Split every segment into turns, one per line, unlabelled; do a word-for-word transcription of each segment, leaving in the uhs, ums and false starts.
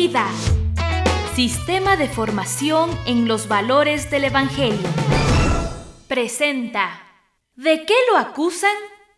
Vida. Sistema de formación en los valores del Evangelio. Presenta. ¿De qué lo acusan?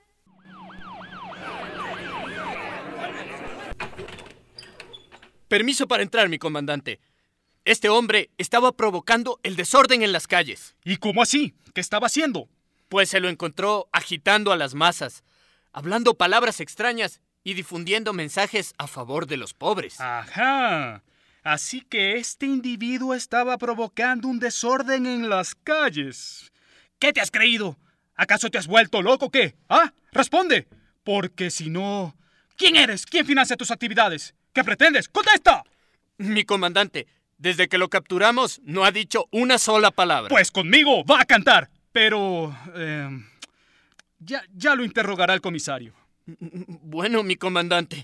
Permiso para entrar, mi comandante. Este hombre estaba provocando el desorden en las calles.
¿Y cómo así? ¿Qué estaba haciendo?
Pues se lo encontró agitando a las masas, hablando palabras extrañas y difundiendo mensajes a favor de los pobres.
Ajá. Así que este individuo estaba provocando un desorden en las calles. ¿Qué te has creído? ¿Acaso te has vuelto loco o qué? ¿Ah? Responde. Porque si no... ¿Quién eres? ¿Quién financia tus actividades? ¿Qué pretendes? ¡Contesta!
Mi comandante, desde que lo capturamos no ha dicho una sola palabra.
Pues conmigo va a cantar. Pero... Eh, ya, ya lo interrogará el comisario.
Bueno, mi comandante.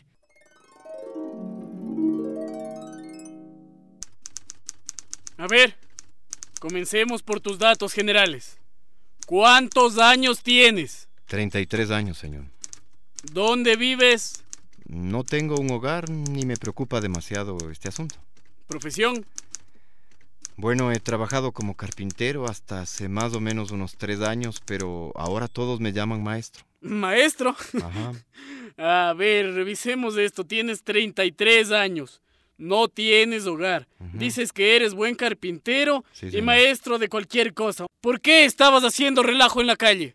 A ver, comencemos por tus datos generales. ¿Cuántos años tienes?
treinta y tres años, señor.
¿Dónde vives?
No tengo un hogar ni me preocupa demasiado este asunto.
¿Profesión?
Bueno, he trabajado como carpintero hasta hace más o menos unos tres años, pero ahora todos me llaman maestro.
¿Maestro?
Ajá.
A ver, revisemos esto. Tienes treinta y tres años. No tienes hogar. Uh-huh. Dices que eres buen carpintero sí, y maestro de cualquier cosa. ¿Por qué estabas haciendo relajo en la calle?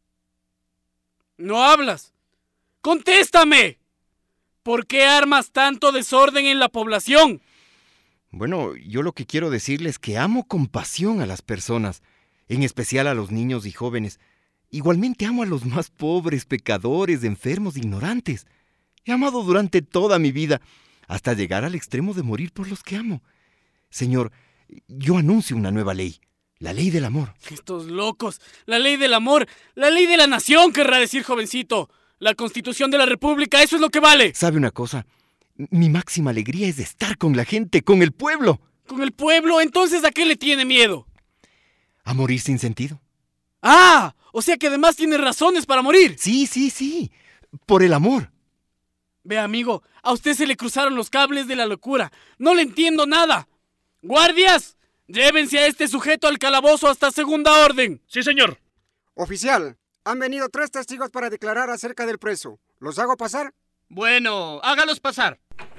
¿No hablas? ¡Contéstame! ¿Por qué armas tanto desorden en la población?
Bueno, yo lo que quiero decirles es que amo con pasión a las personas, en especial a los niños y jóvenes. Igualmente amo a los más pobres, pecadores, enfermos, ignorantes. He amado durante toda mi vida, hasta llegar al extremo de morir por los que amo. Señor, yo anuncio una nueva ley, la ley del amor.
Estos locos, la ley del amor, la ley de la nación, querrá decir, jovencito. La Constitución de la República, eso es lo que vale.
¿Sabe una cosa? Mi máxima alegría es estar con la gente, con el pueblo.
¿Con el pueblo? Entonces, ¿a qué le tiene miedo?
¿A morir sin sentido?
¡Ah! O sea que además tiene razones para morir.
Sí, sí, sí. Por el amor.
Ve, amigo, a usted se le cruzaron los cables de la locura. No le entiendo nada. ¡Guardias! Llévense a este sujeto al calabozo hasta segunda orden.
Sí, señor.
Oficial, han venido tres testigos para declarar acerca del preso. ¿Los hago pasar?
Bueno, hágalos pasar.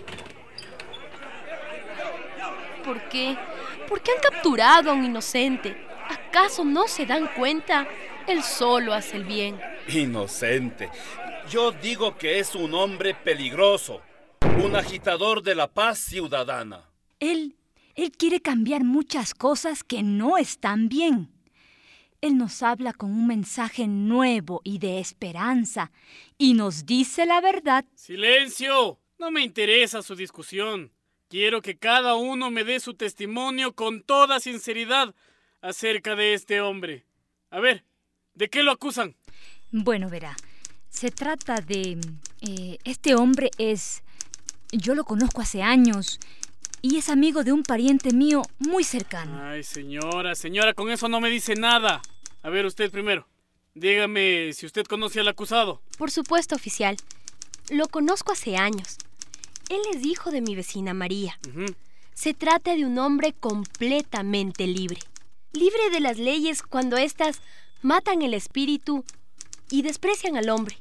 ¿Por qué? ¿Por qué han capturado a un inocente? ¿Acaso no se dan cuenta? Él solo hace el bien.
Inocente. Yo digo que es un hombre peligroso, un agitador de la paz ciudadana.
Él, él quiere cambiar muchas cosas que no están bien. Él nos habla con un mensaje nuevo y de esperanza, y nos dice la verdad.
¡Silencio! No me interesa su discusión. Quiero que cada uno me dé su testimonio con toda sinceridad acerca de este hombre. A ver, ¿de qué lo acusan?
Bueno, verá, se trata de... Eh, este hombre es... Yo lo conozco hace años y es amigo de un pariente mío muy cercano.
Ay, señora, señora, con eso no me dice nada. A ver, usted primero. Dígame si usted conoce al acusado.
Por supuesto, oficial. Lo conozco hace años. Él es hijo de mi vecina María. Uh-huh. Se trata de un hombre completamente libre. Libre de las leyes cuando éstas matan el espíritu y desprecian al hombre.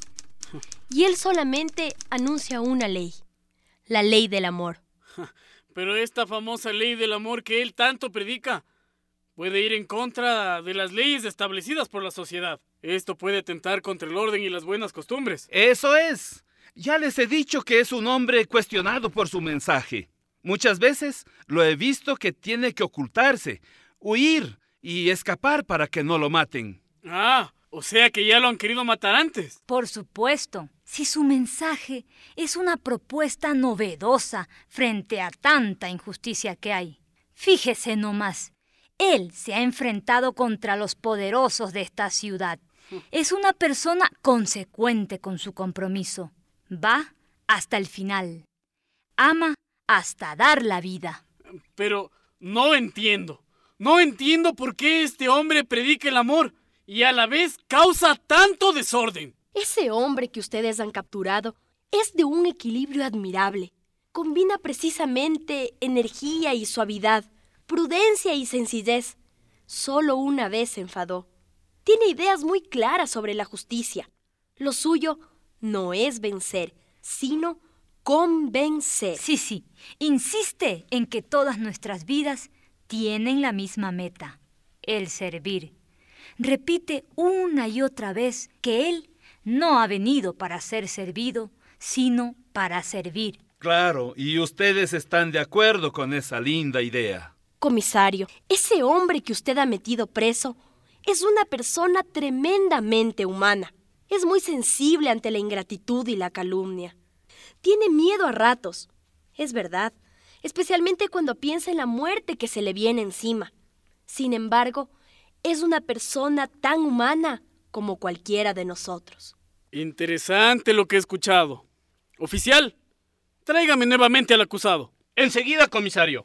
Y él solamente anuncia una ley, la ley del amor.
Pero esta famosa ley del amor que él tanto predica puede ir en contra de las leyes establecidas por la sociedad. Esto puede atentar contra el orden y las buenas costumbres.
Eso es. Ya les he dicho que es un hombre cuestionado por su mensaje. Muchas veces lo he visto que tiene que ocultarse, huir y escapar para que no lo maten.
Ah, o sea que ya lo han querido matar antes.
Por supuesto. Si su mensaje es una propuesta novedosa frente a tanta injusticia que hay. Fíjese nomás, él se ha enfrentado contra los poderosos de esta ciudad. Es una persona consecuente con su compromiso. Va hasta el final. Ama hasta dar la vida.
Pero no entiendo. No entiendo por qué este hombre predica el amor y a la vez causa tanto desorden.
Ese hombre que ustedes han capturado es de un equilibrio admirable. Combina precisamente energía y suavidad, prudencia y sencillez. Solo una vez se enfadó. Tiene ideas muy claras sobre la justicia. Lo suyo no es vencer, sino convencer.
Sí, sí. Insiste en que todas nuestras vidas tienen la misma meta, el servir. Repite una y otra vez que Él no ha venido para ser servido, sino para servir.
Claro, y ustedes están de acuerdo con esa linda idea.
Comisario, ese hombre que usted ha metido preso es una persona tremendamente humana. Es muy sensible ante la ingratitud y la calumnia. Tiene miedo a ratos, es verdad, especialmente cuando piensa en la muerte que se le viene encima. Sin embargo, es una persona tan humana como cualquiera de nosotros.
Interesante lo que he escuchado. Oficial, tráigame nuevamente al acusado.
Enseguida, comisario.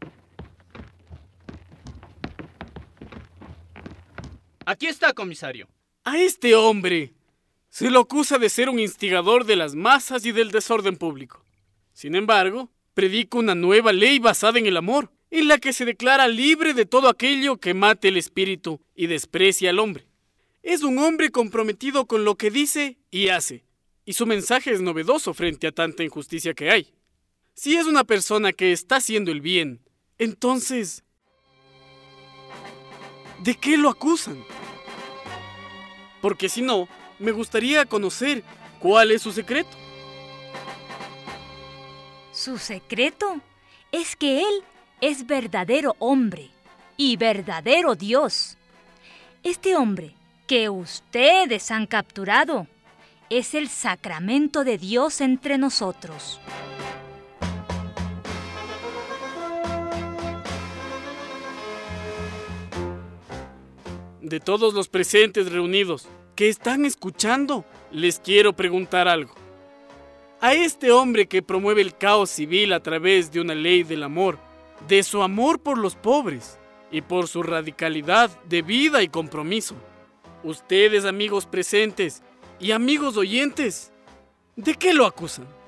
Aquí está, comisario.
A este hombre se lo acusa de ser un instigador de las masas y del desorden público. Sin embargo, predica una nueva ley basada en el amor, en la que se declara libre de todo aquello que mate el espíritu y desprecia al hombre. Es un hombre comprometido con lo que dice y hace, y su mensaje es novedoso frente a tanta injusticia que hay. Si es una persona que está haciendo el bien, entonces, ¿de qué lo acusan? Porque si no, me gustaría conocer cuál es su secreto.
Su secreto es que Él es verdadero hombre y verdadero Dios. Este hombre que ustedes han capturado es el sacramento de Dios entre nosotros.
De todos los presentes reunidos que están escuchando, les quiero preguntar algo. A este hombre que promueve el caos civil a través de una ley del amor, de su amor por los pobres y por su radicalidad de vida y compromiso, ustedes, amigos presentes y amigos oyentes, ¿de qué lo acusan?